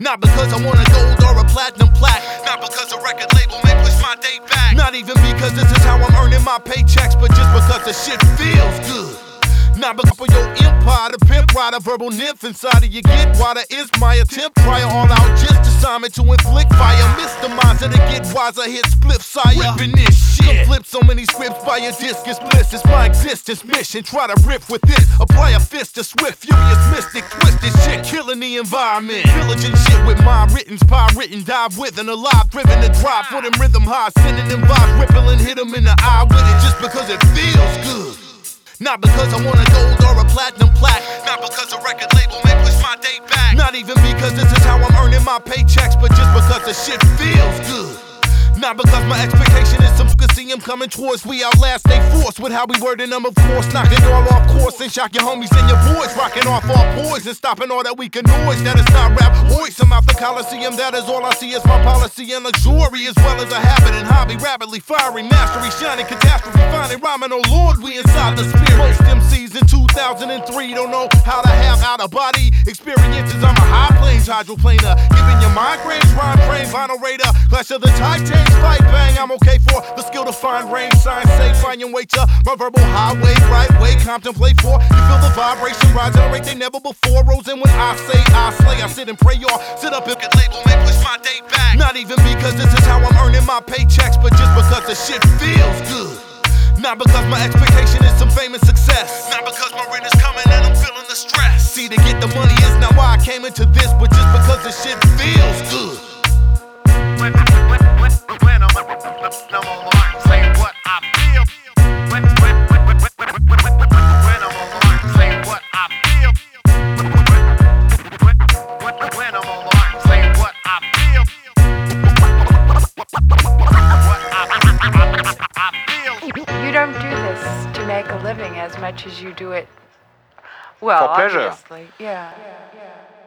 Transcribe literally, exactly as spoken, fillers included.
Not because I want a gold or a platinum plaque. Not because a record label may push my day back. Not even because this is how I'm earning my paychecks, but just because the shit feels good. Not because for your empire, the pimp rider, verbal nymph inside of you get wider is my attempt. Prior all out just assignment to inflict fire. Mister Miser to get wiser, hit split sire. Ripping this shit. Come flip so many scripts by your disc is bliss. It's my existence mission. Try to rip with this. Apply a fist to swift, furious, mystic, twisted shit. Killing the environment. Pillaging shit with my written, spy written, dive with and alive. Driven to drive for them rhythm high. Sending them vibes, rippling, hit them in the eye with it just because it feels good. Not because I want a gold or a platinum plaque. Not because a record label may push my day back. Not even because this is how I'm earning my paychecks, but just because the shit feels good. Not because my expectation is some could see him coming towards. We outlast they force with how we wording them, of course. Knocking all off course and shock your homies and your boys. Rocking off all boys and stopping all that weak noise. That is not rap voice. I'm out the Coliseum. That is all I see is my policy and luxury, as well as a habit and hobby. Rapidly firing, mastery, shining, catastrophe, finding rhyming. Oh Lord, we inside the spirit. Most M Cs in two thousand three don't know how to have out of body experiences. I'm a high planes hydroplaner, giving you migraines, rhyme train, vinyl radar, clash of the titans. Fight bang, I'm okay for the skill to find range. Signs say, find your way to my verbal highway. Right way, contemplate for. You feel the vibration rise at a rate they never before rose. And when I say I slay, I sit and pray, y'all. Sit up and get label, may push my day back. Not even because this is how I'm earning my paychecks, but just because the shit feels good. Not because my expectation is some famous success. Not because my rent is coming and I'm feeling the stress. See, to get the money is not why I came into this, but just because the shit feels good. When, when, when, when I'm, I'm on mark, say what I feel. When, when, when, when, when, when, when I'm on mark, say what I feel. When, when, when, when I'm on mark, say what I feel. What I, I, I, I feel. You don't do this to make a living as much as you do it, well, for pleasure. obviously. Yeah. yeah, yeah.